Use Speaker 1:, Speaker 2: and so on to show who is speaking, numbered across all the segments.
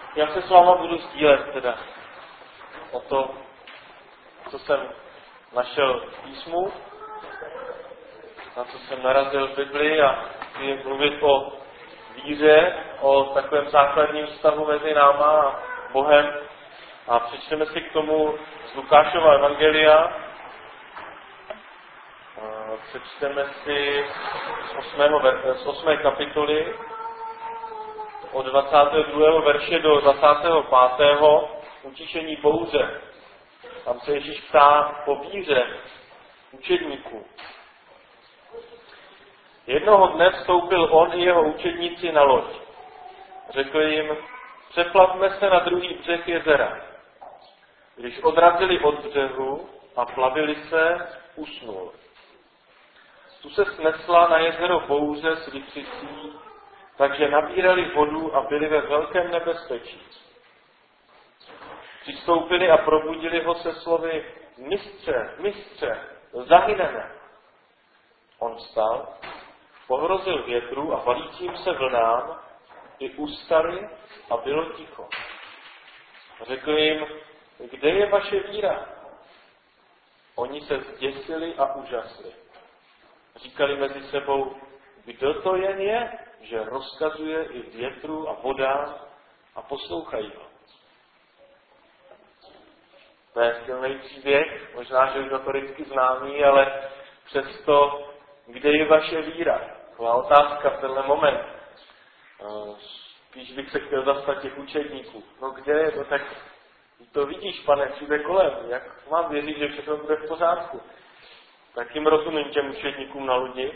Speaker 1: Já se s váma budu sdílet teda o to, co jsem našel v písmu, na co jsem narazil v Biblii a chci mluvit o víře, o takovém základním vztahu mezi náma a Bohem. A přečteme si k tomu z Lukášova evangelia. Přečteme si z 8. kapitoly od 22. verše do 25. utišení bouře. Tam se Ježíš ptá po víře učedníků. Jednoho dne vstoupil on i jeho učedníci na loď. Řekl jim, přeplavme se na druhý břeh jezera. Když odrazili od břehu a plavili se, usnul. Tu se snesla na jezero bouře s vykřicí, takže nabírali vodu a byli ve velkém nebezpečí. Přistoupili a probudili ho se slovy, mistře, zahyneme. On vstal, pohrozil větru a valícím se vlnám, i ustali a bylo ticho. Řekl jim, kde je vaše víra? Oni se zděsili a úžasli. Říkali mezi sebou, kdo to jen je, že rozkazuje i větru a vodám a poslouchají ho. To je silný příběh, možná, že už notoricky známý, ale přesto, kde je vaše víra? Taková otázka v tenhle moment. Spíš bych se chtěl zastat těch učedníků. No kde je to tak? To vidíš, pane, všude kolem. Jak mám věřit, že všechno bude v pořádku? Tak jim rozumím těm učedníkům na lodi.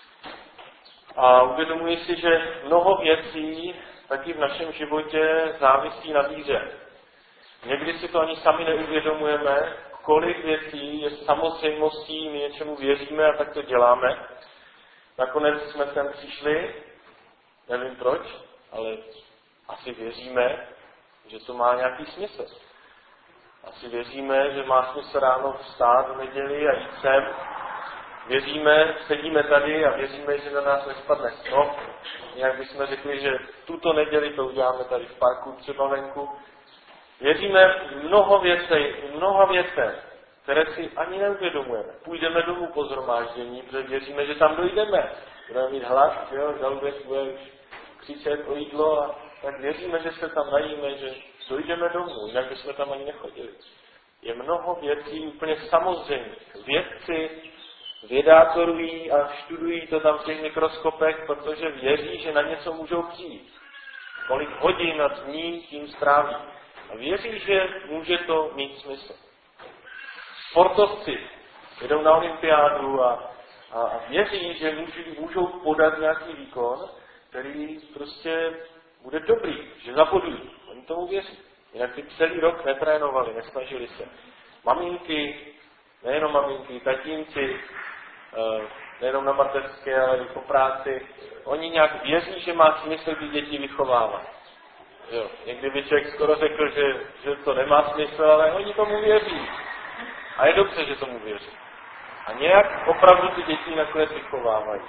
Speaker 1: A uvědomuji si, že mnoho věcí taky v našem životě závisí na víře. Někdy si to ani sami neuvědomujeme, kolik věcí je samozřejmostí, my něčemu věříme a tak to děláme. Nakonec jsme sem přišli, nevím proč, ale asi věříme, že to má nějaký smysl. Asi věříme, že má smysl ráno vstát v neděli a jít sem. Věříme, sedíme tady a věříme, že na nás nespadne strop. Nějak bychom řekli, že tuto neděli to uděláme tady v parku třeba venku. Věříme mnoho věcem, které si ani neuvědomujeme. Půjdeme domů po shromáždění, protože věříme, že tam dojdeme. Budeme mít hlad, jo, žaludek bude už křičet o jídlo a tak věříme, že se tam najíme, že dojdeme domů, jinak bychom tam ani nechodili. Je mnoho věcí úplně samozřejmých. Vědci vědátorují a študují to tam v těch mikroskopech, protože věří, že na něco můžou přijít. Kolik hodin a dní tím stráví. A věří, že může to mít smysl. Sportovci jdou na olympiádu a věří, že můžou podat nějaký výkon, který prostě bude dobrý, že zabodují. Oni tomu věří. Jinak by celý rok netrénovali, nesnažili se. Maminky, nejenom maminky, tatínci, nejenom na mateřské, ale i po práci, oni nějak věří, že má smysl ty děti vychovávat. Jo, někdy by člověk skoro řekl, že to nemá smysl, ale oni tomu věří. A je dobře, že tomu věří. A nějak opravdu ty děti nakonec vychovávají.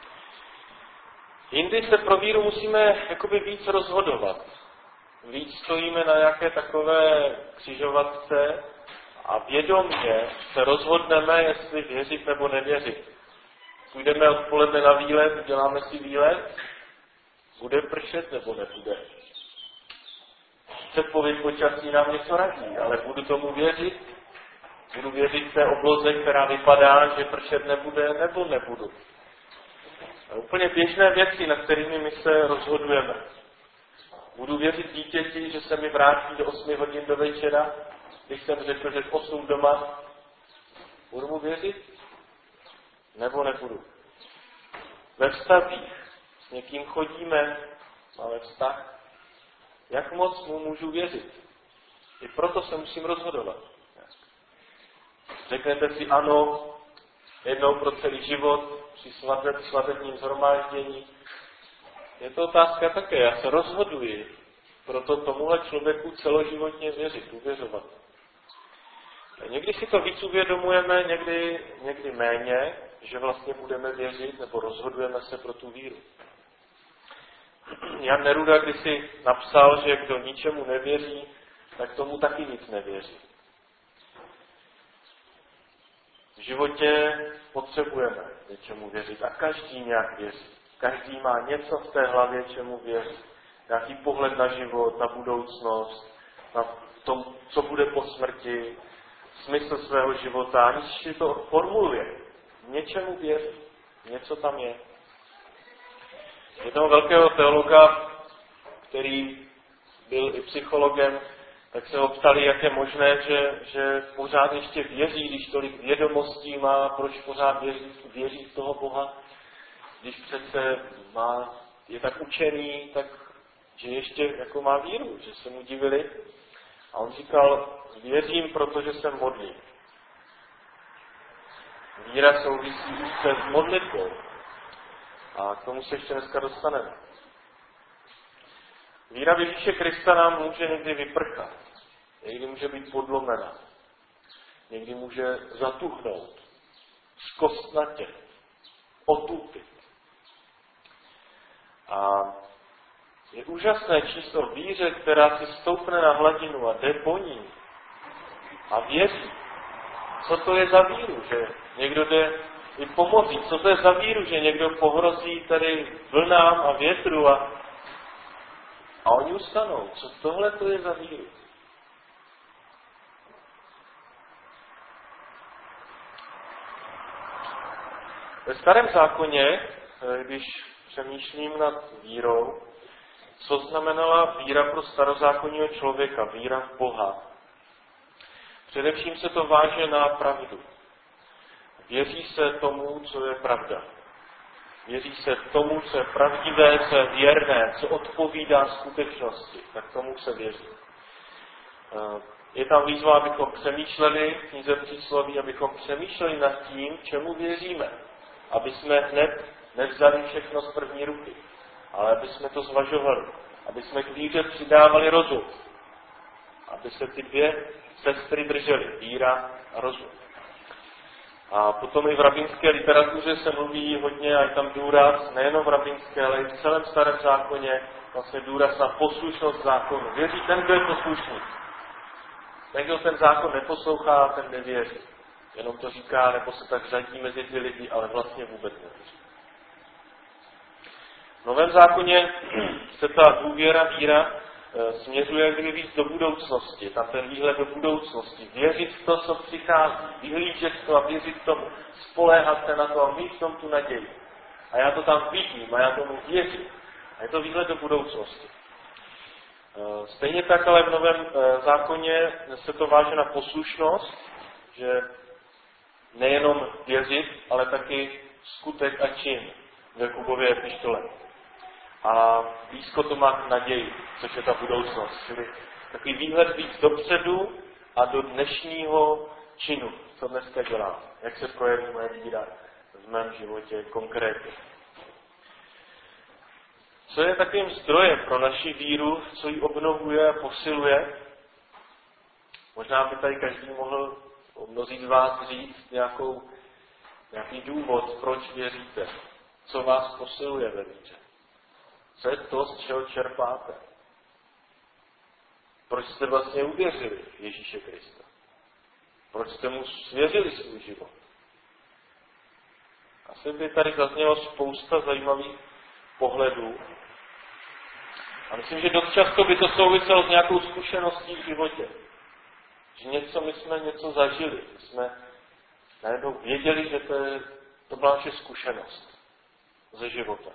Speaker 1: Jindy se pro víru musíme jakoby víc rozhodovat. Víc stojíme na nějaké takové křižovatce a vědomě se rozhodneme, jestli věřit nebo nevěřit. Půjdeme odpoledne na výlet, děláme si výlet, bude pršet nebo nebude. Předpověď počasí nám něco radí, ale budu tomu věřit, budu věřit té obloze, která vypadá, že pršet nebude, nebo nebudu. A úplně běžné věci, na kterými my se rozhodujeme. Budu věřit dítěti, že se mi vrátí do 8 hodin do večera, když jsem řekl, že v 8 doma. Budu mu věřit? Nebo nebudu? Ve vztazích s někým chodíme, máme vztah. Jak moc mu můžu věřit? I proto se musím rozhodovat. Řeknete si ano, jednou pro celý život, při svatebním shromáždění. Je to otázka také. Já se rozhoduji proto tomuhle člověku celoživotně věřit, uvěřovat. Někdy si to víc uvědomujeme, někdy méně, že vlastně budeme věřit nebo rozhodujeme se pro tu víru. Jan Neruda kdysi napsal, že kdo ničemu nevěří, tak tomu taky nic nevěří. V životě potřebujeme něčemu věřit a každý nějak věří. Každý má něco v té hlavě, čemu věří. Nějaký pohled na život, na budoucnost, na tom, co bude po smrti, smysl svého života, aniž si to formuluje. Něčemu věří. Něco tam je. Jednoho velkého teologa, který byl i psychologem, tak se ho ptali, jak je možné, že pořád ještě věří, když tolik vědomostí má, proč pořád věří v toho Boha, když přece je tak učený, tak že ještě jako má víru, že se mu divili. A on říkal, věřím, protože se modlím. Víra souvisí úzce s modlitbou. A k tomu se ještě dneska dostaneme. Víra v Ježíše Krista nám může někdy vyprchat. Někdy může být podlomena. Někdy může zatuchnout. Zkostnatět. Otupit. A je úžasné číst o víře, která si stoupne na hladinu a jde po ní. A věří. Co to je za víru, že někdo jde i pomocí? Co to je za víru, že někdo pohrozí tady vlnám a větru a oni ustanou? Co tohle to je za víru? Ve Starém zákoně, když přemýšlím nad vírou, co znamenala víra pro starozákonního člověka, víra v Boha? Především se to váže na pravdu. Věří se tomu, co je pravda. Věří se tomu, co je pravdivé, co je věrné, co odpovídá skutečnosti. Tak tomu se věří. Je tam výzva, abychom přemýšleli v knize Přísloví, abychom přemýšleli nad tím, čemu věříme. Aby jsme hned nevzali všechno z první ruky, ale aby jsme to zvažovali. Aby jsme k víře přidávali rozum. Aby se ty dvě sestry držely. Víra a rozum. A potom i v rabínské literatuře se mluví hodně, a je tam důraz, nejenom v rabínské, ale i v celém Starém zákoně, vlastně důraz na poslušnost zákonu. Věří ten, kdo je poslušný. Ten, kdo ten zákon neposlouchá, ten nevěří. Jenom to říká, nebo se tak řadí mezi ty lidi, ale vlastně vůbec nevěří. V Novém zákoně se ta důvěra, víra směřuje kdyby víc do budoucnosti. Tam ten výhled do budoucnosti. Věřit v to, co přichází. Vyhlížet to a věřit tomu. Spoléhat se na to a mít v tom tu naději. A já to tam vidím a já tomu věřím. A je to výhled do budoucnosti. Stejně tak ale v Novém zákoně se to váže na poslušnost, že nejenom věřit, ale taky skutek a čin v Jakubově epištole. A blízko to má k naději, což je ta budoucnost. Čili takový výhled víc dopředu a do dnešního činu, co dneska dělám. Jak se projeví moje víra v mém životě konkrétně. Co je takovým zdrojem pro naši víru, co ji obnovuje a posiluje? Možná by tady každý mohl mnozí z vás říct nějaký důvod, proč věříte. Co vás posiluje ve víře. Co je to, z čeho čerpáte? Proč jste vlastně uvěřili v Ježíše Krista? Proč jste mu svěřili svůj život? Asi by tady zaznělo spousta zajímavých pohledů. A myslím, že dost často by to souviselo s nějakou zkušeností v životě. Že my jsme něco zažili. My jsme najednou věděli, že to byla naše zkušenost ze života.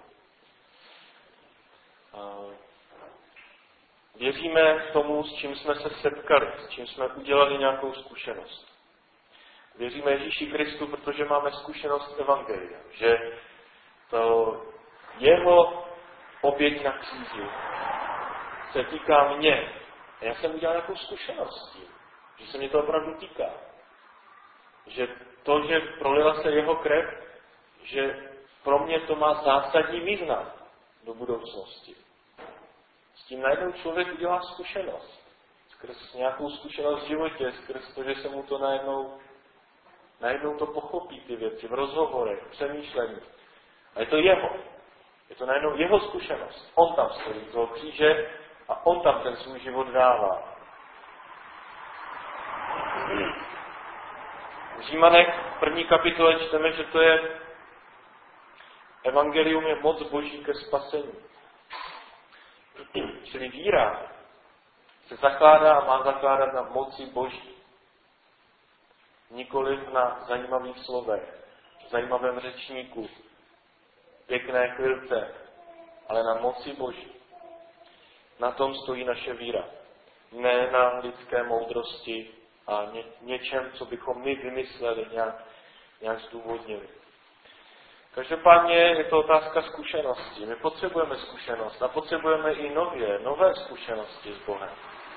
Speaker 1: Věříme tomu, s čím jsme se setkali, s čím jsme udělali nějakou zkušenost. Věříme Ježíši Kristu, protože máme zkušenost evangelia, že to jeho oběť na kříži se týká mě. A já jsem udělal nějakou zkušenost s tím, že se mě to opravdu týká. Že to, že prolila se jeho krev, že pro mě to má zásadní význam do budoucnosti. S tím najednou člověk udělá zkušenost. Skrz nějakou zkušenost v životě, skrz to, že se mu to najednou to pochopí ty věci v rozhovorech, v přemýšlení. A je to jeho. Je to najednou jeho zkušenost. On tam stojí z toho kříže a on tam ten svůj život dává. V Římanech v 1. kapitole čteme, že to je evangelium je moc Boží ke spasení. Čili víra se zakládá a má zakládat na moci Boží. Nikoliv na zajímavých slovech, zajímavém řečníku, pěkné chvilce, ale na moci Boží. Na tom stojí naše víra. Ne na lidské moudrosti a něčem, co bychom my vymysleli, nějak zdůvodnili. Každopádně je to otázka zkušenosti. My potřebujeme zkušenost a potřebujeme i nové zkušenosti s Bohem.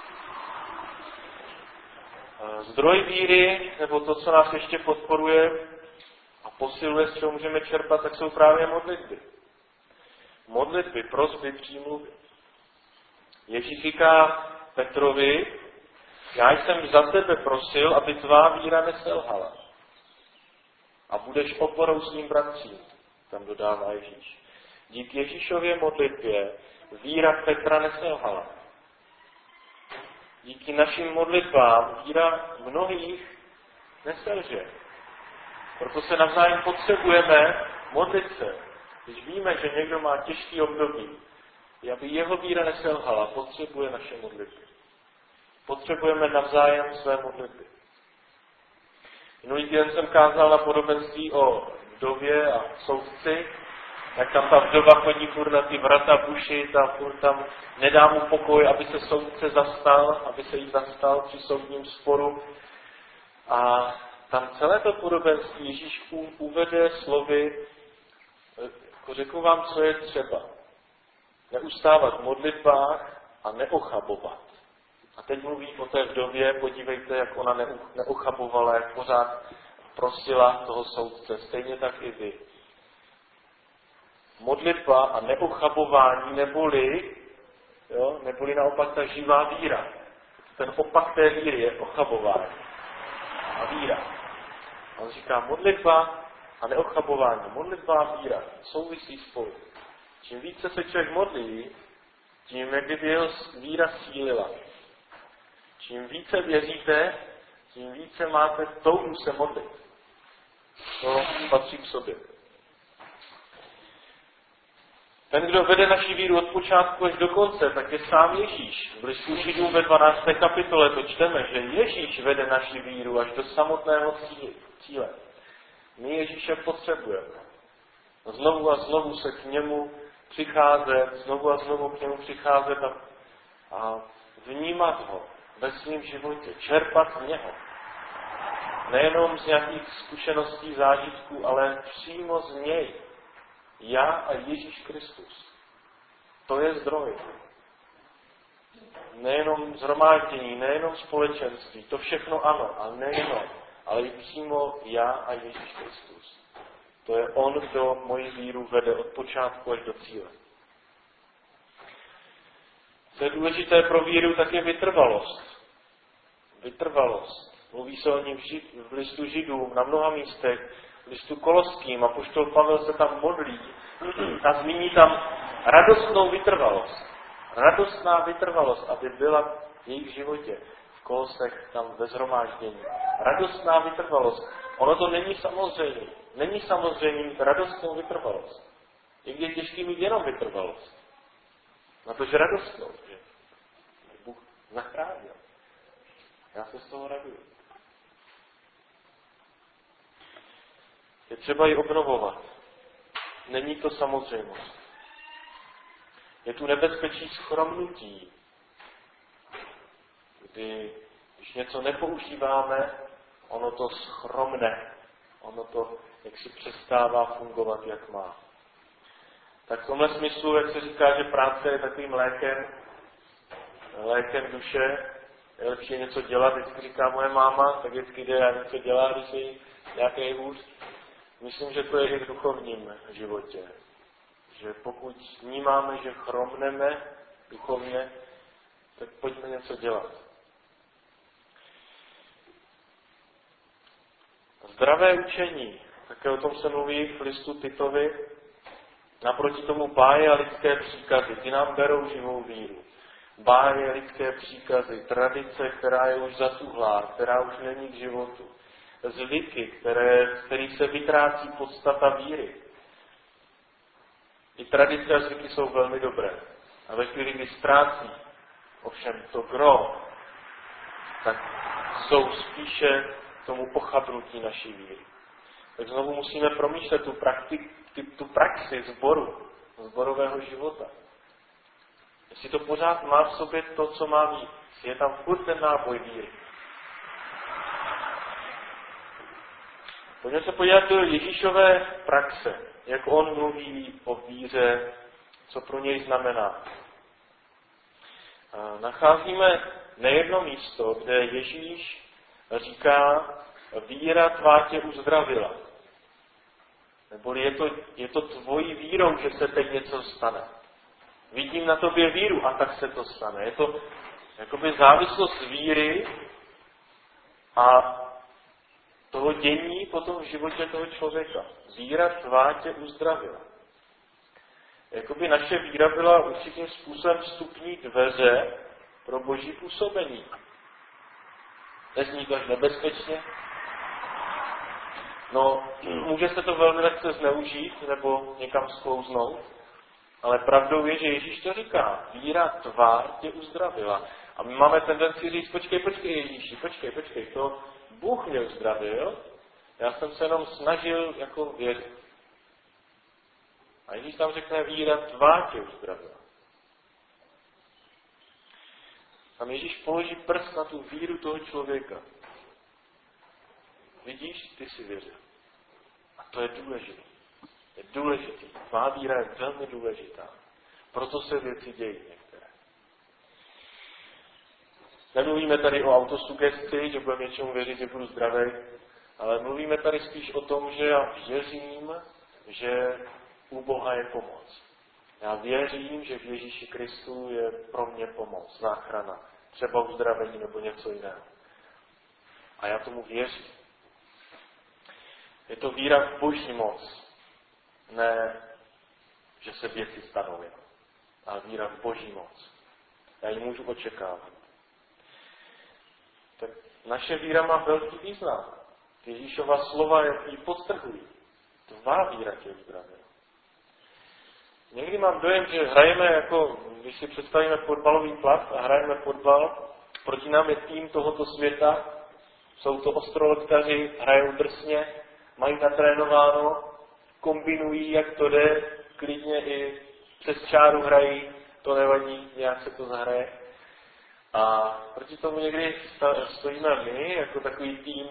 Speaker 1: Zdroj víry, nebo to, co nás ještě podporuje a posiluje, z čeho můžeme čerpat, tak jsou právě modlitby. Modlitby, prosby, přímluvy. Ježíš říká Petrovi, já jsem za tebe prosil, aby tvá víra neselhala. A budeš oporou svým bratřím, tam dodává Ježíš. Díky Ježíšově modlitbě víra Petra neselhala. Díky našim modlitbám víra mnohých neselže. Proto se navzájem potřebujeme modlit se. Když víme, že někdo má těžký období, aby jeho víra neselhala, potřebuje naše modlitby. Potřebujeme navzájem své modlitby. Minulý týden jsem kázal na podobenství o vdově a soudci, jak tam ta vdova chodí furt na ty vrata bušit a furt tam nedá mu pokoj, aby se soudce zastal, aby se jí zastal při soudním sporu. A tam celé to podobenství Ježíš uvede slovy, jako řeknu vám, co je třeba. Neustávat v modlitbách a neochabovat. A teď mluví o té vdově, podívejte, jak ona neochabovala, jak pořád prosila toho soudce. Stejně tak i vy. Modlitba a neochabování neboli naopak ta živá víra. Ten opak té víry je ochabování a víra. A on říká modlitba a neochabování. Modlitba a víra souvisí spolu. Čím více se člověk modlí, tím jak kdyby jeho víra sílila. Čím více věříte, tím více máte touhu se modlit. To patří k sobě. Ten, kdo vede naši víru od počátku až do konce, tak je sám Ježíš. V listu Židům ve 12. kapitole to čteme, že Ježíš vede naši víru až do samotného cíle. My Ježíše potřebujeme. Znovu a znovu se k němu přicházet, znovu a znovu k němu přicházet a vnímat ho ve svém životě, čerpat z něho. Nejenom z nějakých zkušeností, zážitků, ale přímo z něj. Já a Ježíš Kristus. To je zdroj. Nejenom shromáždění, nejenom společenství, to všechno ano, a nejenom, ale i přímo já a Ježíš Kristus. To je on, kdo moji víru vede od počátku až do cíle. Co je důležité pro víru, tak je vytrvalost. Vytrvalost. Mluví se o ní v listu Židům na mnoha místech, v listu Koloským, apoštol Pavel se tam modlí a zmíní tam radostnou vytrvalost. Radostná vytrvalost, aby byla v jejich životě. V Kolosech, tam ve shromáždění. Radostná vytrvalost. Ono to není samozřejmé. Není samozřejmé mít radostnou vytrvalost. Někdy je těžké mít jenom vytrvalost. Na to, že radostnou, že Bůh zachránil. Já se z toho raduju. Je třeba ji obnovovat. Není to samozřejmost. Je tu nebezpečí schromnutí, když něco nepoužíváme, ono to schromne. Ono to jaksi přestává fungovat, jak má. Tak v tomhle smyslu, jak se říká, že práce je takovým lékem duše, je lepší něco dělat, vždycky říká moje máma, tak vždycky jde a něco dělá, když je nějaký hůř. Myslím, že to je i v duchovním životě. Že pokud vnímáme, že chromneme duchovně, tak pojďme něco dělat. Zdravé učení, také o tom se mluví v listu Titovi, Naproti tomu báje a lidské příkazy, ty nám berou živou víru. Báje, lidské příkazy, tradice, která je už zatuhlá, která už není k životu. Zvyky, který se vytrácí podstata víry. I tradice a zvyky jsou velmi dobré. A ve chvíli, kdy ztrácí ovšem to gro, tak jsou spíše tomu pochabnutí naší víry. Tak znovu musíme promýšlet tu praxi zborového života. Jestli to pořád má v sobě to, co má mít. Je tam furt ten náboj víry. Pojďme se podívat do Ježíšové praxe, jak on mluví o víře, co pro něj znamená. A nacházíme nejedno místo, kde Ježíš říká, víra tvá tě uzdravila. Neboli je to tvojí vírou, že se teď něco stane. Vidím na tobě víru a tak se to stane. Je to jakoby závislost víry a toho dění potom v životě toho člověka. Víra tvá tě uzdravila. Jakoby naše víra byla určitým způsobem vstupní dveře pro boží působení. Nezní to až nebezpečně? No, může se to velmi lehce zneužít nebo někam sklouznout, ale pravdou je, že Ježíš to říká. Víra tvá tě uzdravila. A my máme tendenci říct, počkej Ježíši, počkej, to Bůh mě uzdravil, já jsem se jenom snažil jako věřit. A Ježíš tam řekne, víra tvá tě uzdravila. Tam Ježíš položí prst na tu víru toho člověka. Vidíš, ty jsi věřil. A to je důležité. Je důležitý. Tvá víra je velmi důležitá. Proto se věci dějí některé. Nemluvíme tady o autosugesti, že budeme něčemu věřit, že budu zdravý, ale mluvíme tady spíš o tom, že já věřím, že u Boha je pomoc. Já věřím, že v Ježíši Kristu je pro mě pomoc, záchrana, třeba uzdravení nebo něco jiného. A já tomu věřím. Je to víra v Boží moc. Ne, že se věci stanou jenom. Ale víra v Boží moc. Já ji můžu očekávat. Tak naše víra má velký význam. Ježíšova slova ji podtrhují. Tvá víra tě uzdravila. Někdy mám dojem, že hrajeme jako, když si představíme fotbalový plac a hrajeme fotbal, proti nám je tým tohoto světa, jsou to ostrolektaři, hrajou drsně, mají natrénováno, kombinují, jak to jde, klidně i přes čáru hrají, to nevadí, nějak se to zahraje. A proti tomu někdy stojíme my, jako takový tým,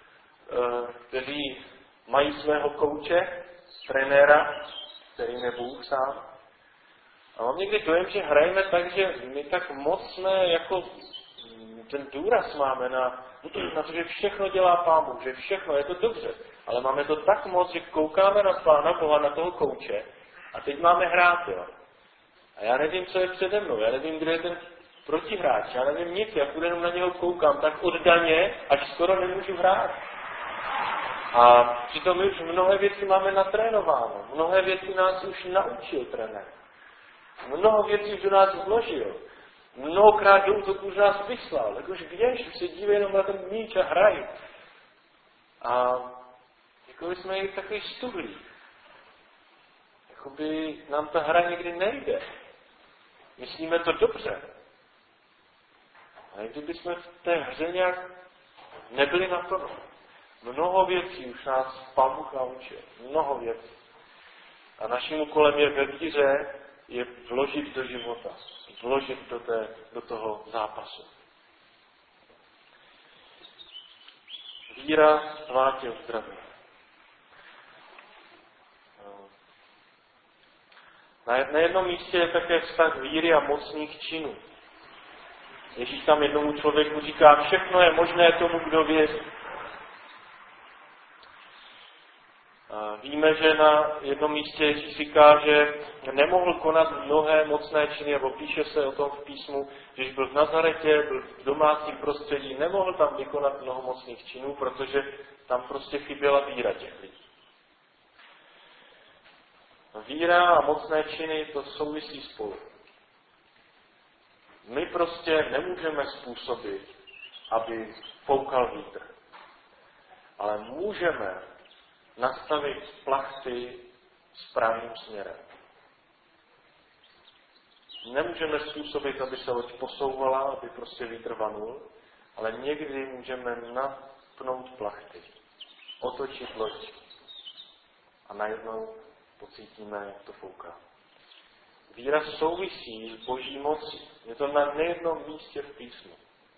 Speaker 1: kteří mají svého kouče, trenéra, kterým je Bůh sám. A mám někdy dojem, že hrajeme tak, že my tak moc jako ten důraz máme na to, že všechno dělá Pán Bůh, že všechno, je to dobře. Ale máme to tak moc, že koukáme na Pána Boha, na toho kouče a teď máme hrát, jo. A já nevím, co je přede mnou, já nevím, kde je ten protihráč, já nevím nic, já jenom na něho koukám tak oddaně, až skoro nemůžu hrát. A přitom my už mnohé věci máme natrénováno, mnohé věci nás už naučil trenér. Mnoho věcí už do nás vložil. Mnohokrát do útoku už nás vyslal. Tak už běž, už se dívej jenom na ten míč a hraj. A jako by jsme jeli takový stuhlí. Jakoby nám ta hra někdy nejde. Myslíme to dobře. Ale kdyby jsme v té hře nějak nebyli naplno. Mnoho věcí už nás Pán Bůh naučil. Mnoho věcí. A naším úkolem je ve víře je vložit do života. Vložit do toho zápasu. Víra tvá tě uzdraví. Na jednom místě je také vztah víry a mocných činů. Ježíš tam jednomu člověku říká, všechno je možné tomu, kdo věří. Víme, že na jednom místě Ježíš říká, že nemohl konat mnohé mocné činy, nebo píše se o tom v písmu, že když byl v Nazaretě, byl v domácím prostředí, nemohl tam vykonat mnoho mocných činů, protože tam prostě chyběla víra těch lidí. Víra a mocné činy, to souvisí spolu. My prostě nemůžeme způsobit, aby foukal vítr. Ale můžeme nastavit plachty správným směrem. Nemůžeme způsobit, aby se loď posouvala, aby prostě vítr vanul, ale někdy můžeme napnout plachty, otočit loď a najednou pocítíme, jak to fouká. Víra souvisí s Boží mocí. Je to na nejednom místě v písmu.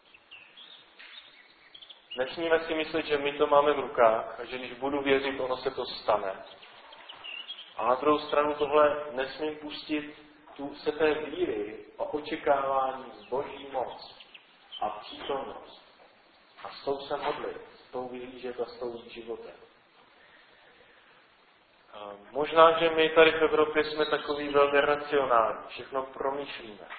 Speaker 1: Nesmíme si myslet, že my to máme v rukách a že když budu věřit, ono se to stane. A na druhou stranu tohle nesmím pustit se té víry a očekávání z Boží moc a přítomnost. A s tou se modlit, s tou vyhlížet a s tou jít životem. Možná, že my tady v Evropě jsme takový velmi racionální, všechno promýšlíme.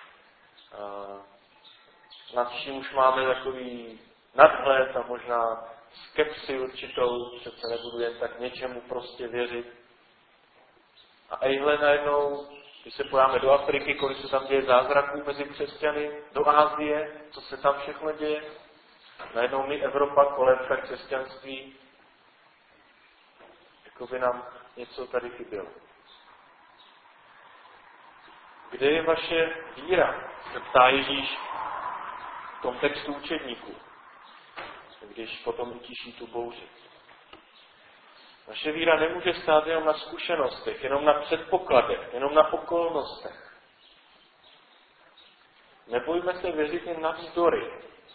Speaker 1: Nad čím už máme takový nadhled a možná skepsi určitou, přece nebudu jen tak něčemu prostě věřit. A ejhle najednou, když se pojáme do Afriky, kolik se tam děje zázraků mezi křesťany, do Asie, co se tam všechno děje. Najednou my, Evropa, kolébka křesťanství, jako by nám něco tady chybělo. Kde je vaše víra? Se ptá Ježíš v tom textu učedníků, když potom utiší tu bouři. Naše víra nemůže stát jenom na zkušenostech, jenom na předpokladech, jenom na okolnostech. Nebojme se věřit jen navzdory.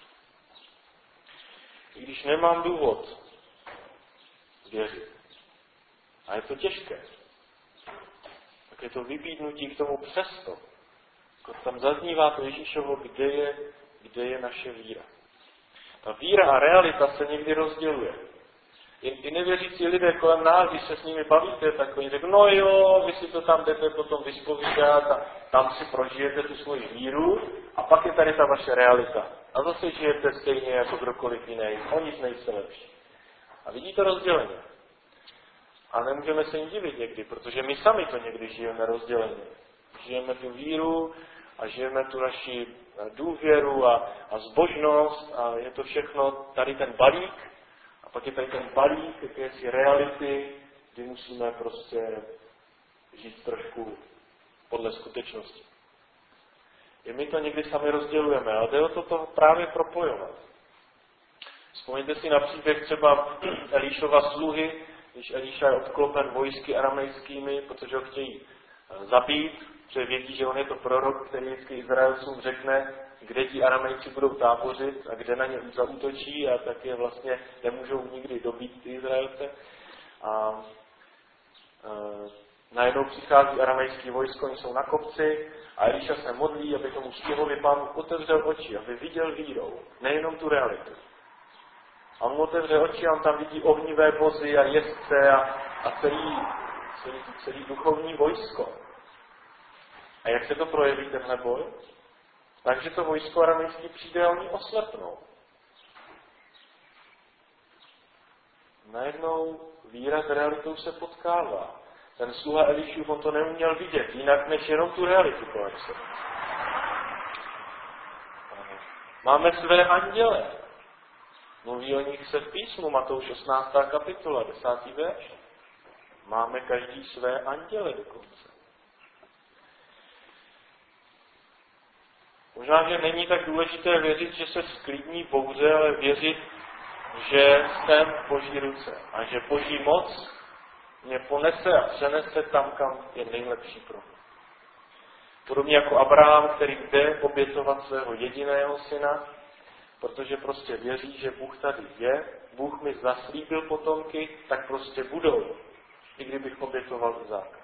Speaker 1: I když nemám důvod věřit. A je to těžké. Tak je to vybídnutí k tomu přesto. Tam zaznívá to Ježíšovo, kde je naše víra. Ta víra a realita se někdy rozděluje. I nevěřící lidé kolem nás, když se s nimi bavíte, tak oni řeknou, no jo, vy si to tam jdete potom vyspovídat a tam si prožijete tu svoji víru a pak je tady ta vaše realita. A zase žijete stejně jako kdokoliv jiný, o nic nejste lepší. A vidíte rozdělení. A nemůžeme se jim divit někdy, protože my sami to někdy žijeme rozděleně. Žijeme tu víru a žijeme tu naši důvěru a zbožnost a je to všechno tady ten balík. A pak je tady ten balík jakési reality, kdy musíme prostě žít trošku podle skutečnosti. I my to někdy sami rozdělujeme, ale jde o to právě propojovat. Vzpomeňte si na příběh třeba Elišova sluhy, když Eliša je obklopen vojsky aramejskými, protože ho chtějí zabít, protože vědí, že on je to prorok, který vždycky Izraelcům řekne, kde ti Aramejci budou tábořit a kde na ně zaútočí a tak je vlastně nemůžou nikdy dobít ty Izraelce. A najednou přichází aramejský vojsko, oni jsou na kopci a Eliša se modlí, aby tomu stěhovi Pán otevřel oči, aby viděl vírou, nejenom tu realitu. A on mu otevře oči a on tam vidí ohnivé vozy a jezdce a celý duchovní vojsko. A jak se to projeví tenhle boj? Takže to vojsko aramejské přijde a oni oslepnou. Najednou víra s realitou se potkává. Ten sluha Elišův, on to neuměl vidět, jinak než jenom tu realitu kolem sebe. Máme své anděle. Mluví o nich se v písmu, Matouš 18. kapitola, 10. verš. Máme každý své anděle dokonce. Možná, že není tak důležité věřit, že se sklidní bouře, ale věřit, že jsem v Boží ruce a že Boží moc mě ponese a přenese tam, kam je nejlepší pro mě. Podobně jako Abraham, který jde obětovat svého jediného syna, protože prostě věří, že Bůh tady je, Bůh mi zaslíbil potomky, tak prostě budou, i kdybych obětoval Izáka.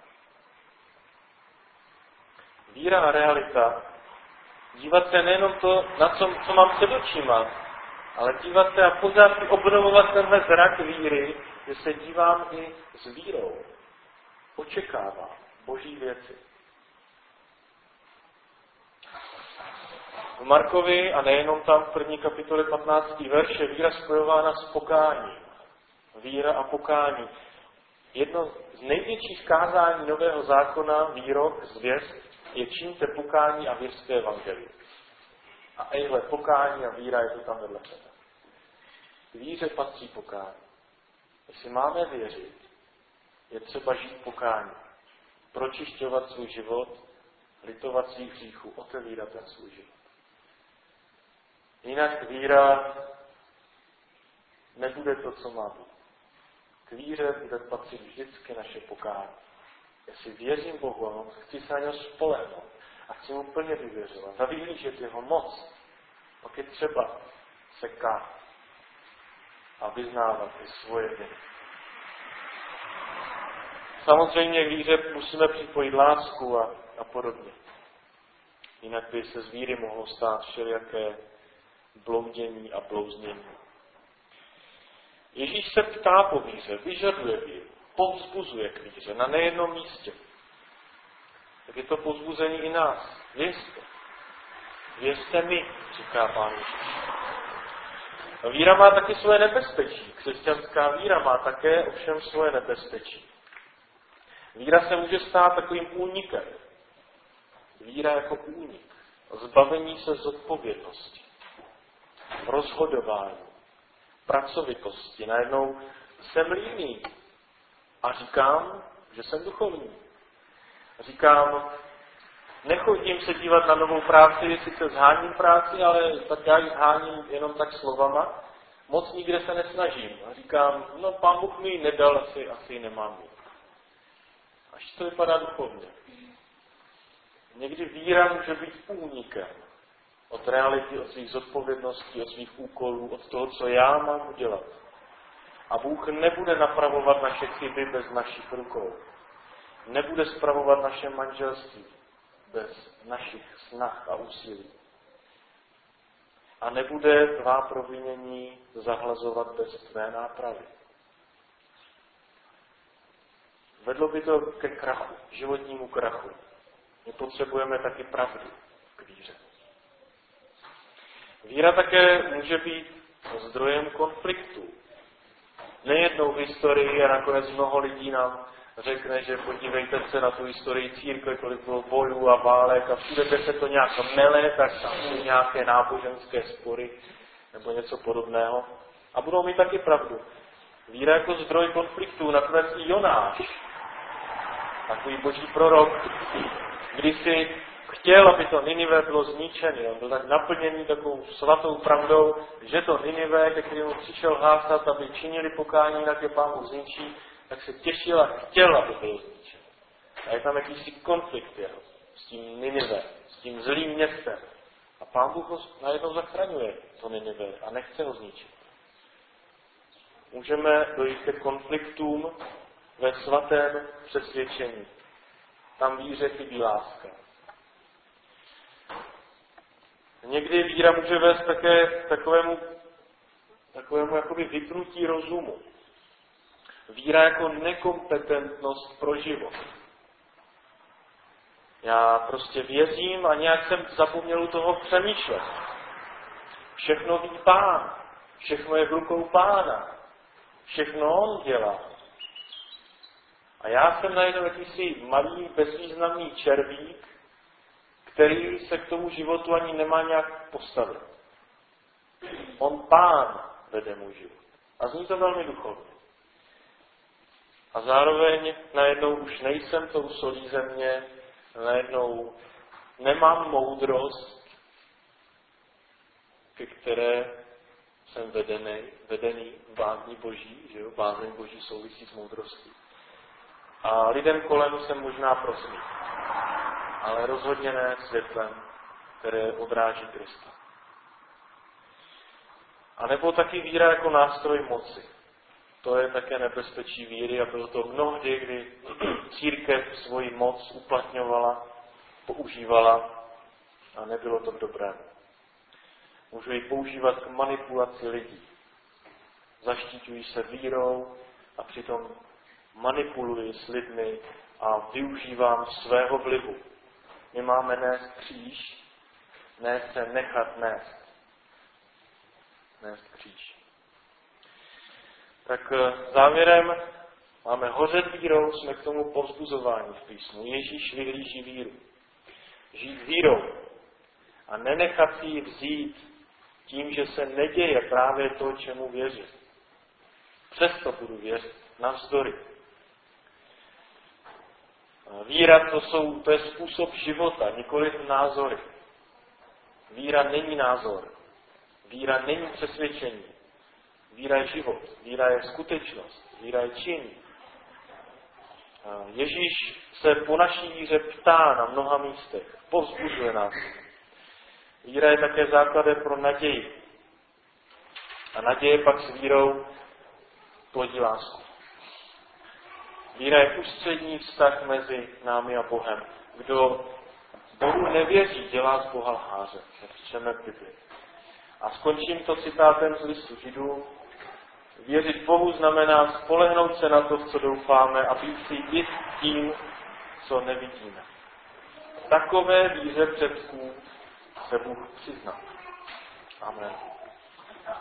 Speaker 1: Víra a realita, dívat se nejenom to, na co mám před očima, ale dívat se a pořád si obnovovat tenhle zrak víry, že se dívám i s vírou. Očekávám Boží věci. V Markovi, a nejenom tam v 1. kapitole 15. verše, víra spojována s pokáním. Víra a pokání. Jedno z největších kázání Nového zákona, výrok, zvěst, je čiňte pokání a věřte evangelium. A ejhle, pokání a víra je to tam vedle sebe. K víře patří pokání. Jestli máme věřit, je třeba žít pokání. Pročišťovat svůj život, litovat svých hříchů, otevírat ten svůj život. Jinak víra nebude to, co má být. K víře bude patřit vždycky naše pokání. Jestli věřím Bohu, chci se na něho spolehnout a chci mu plně důvěřovat a vyhlížet jeho moc, pak je třeba se kát a vyznávat i svoje viny. Samozřejmě k víře musíme připojit lásku a podobně. Jinak by se z víry mohlo stát všelijaké bloudění a blouznění. Ježíš se ptá po víře, vyžaduje víru, povzbuzuje k víře na nejednom místě. Tak je to povzbuzení i nás. Věřte. Věřte mi, říká Pán Ježíš. Víra má taky svoje nebezpečí. Křesťanská víra má také ovšem svoje nebezpečí. Víra se může stát takovým únikem. Víra jako únik. Zbavení se zodpovědnosti. Rozhodování. Pracovitosti. Najednou jsem líný. A říkám, že jsem duchovní. Říkám, nechodím se dívat na novou práci, sice zháním práci, ale tak já ji zháním jenom tak slovama. Moc nikde se nesnažím. A říkám, no Pán Bůh mi ji nedal, asi ji nemám mít. Až to vypadá duchovně. Někdy víra může být únikem od reality, od svých zodpovědností, od svých úkolů, od toho, co já mám udělat. A Bůh nebude napravovat naše chyby bez našich rukou. Nebude spravovat naše manželství bez našich snah a úsilí. A nebude tvá provinění zahlazovat bez tvé nápravy. Vedlo by to ke krachu, životnímu krachu. My potřebujeme taky pravdu k víře. Víra také může být zdrojem konfliktů. Nejednou v historii a nakonec mnoho lidí nám řekne, že podívejte se na tu historii církve, kolik bylo bojů a válek a všude, kde se to nějak mele, tak tam jsou nějaké náboženské spory nebo něco podobného. A budou mít taky pravdu. Víra jako zdroj konfliktů, nakonec i Jonáš, takový boží prorok, když si chtěl, aby to Ninive bylo zničené. On byl tak naplněný takovou svatou pravdou, že to Ninive, ke kterému přišel hlásat, aby činili pokání, jinak je Pán Bůh zničí, tak se těšil a chtěl, aby bylo zničeno. A je tam jakýsi konflikt jeho s tím Ninive, s tím zlým městem. A Pán Bůh ho najednou zachraňuje, to Ninive, a nechce ho zničit. Můžeme dojít ke konfliktům ve svatém přesvědčení. Tam víře chybí láska. Někdy víra může vést také k takovému jakoby vypnutí rozumu. Víra jako nekompetentnost pro život. Já prostě věřím a nějak jsem zapomněl u toho přemýšlet. Všechno ví Pán. Všechno je v rukou Pána. Všechno On dělá. A já jsem najednou jakýsi malý, bezvýznamný červík, který se k tomu životu ani nemá nějak postavit. On Pán vede můj život. A zní to velmi duchovně. A zároveň najednou už nejsem tou solí země, najednou nemám moudrost, ke které jsem vedený v bázni Boží, že jo? Bázeň Boží souvisí s moudrostí. A lidem kolem jsem možná prosmít, ale rozhodně ne světlem, které odráží Krista. A nebo taky víra jako nástroj moci. To je také nebezpečí víry a bylo to mnohdy, kdy církev svoji moc uplatňovala, používala a nebylo to dobré. Můžu ji používat k manipulaci lidí. Zaštiťují se vírou a přitom manipuluji s lidmi a využívám svého vlivu. My máme nést kříž, ne se nechat nést. Nést kříž. Tak závěrem Máme hořet vírou, jsme k tomu povzbuzováni v písmu. Ježíš vyhlíží víru. Žít vírou a nenechat si ji vzít tím, že se neděje právě to, čemu věřím. Přesto budu věřit, navzdory. Víra to je způsob života, nikoliv názory. Víra není názor. Víra není přesvědčení. Víra je život. Víra je skutečnost. Víra je čin. Ježíš se po naší víře ptá na mnoha místech. Povzbuzuje nás. Víra je také základem pro naději. A naděje pak s vírou plodí lásku. Víra je ústřední vztah mezi námi a Bohem. Kdo Bohu nevěří, dělá z Boha lháře, jak čteme v Biblii. A skončím to citátem z listu Židů. Věřit Bohu znamená spolehnout se na to, v co doufáme, a být si jist tím, co nevidíme. Takové víře předků se Bůh přizná. Amen.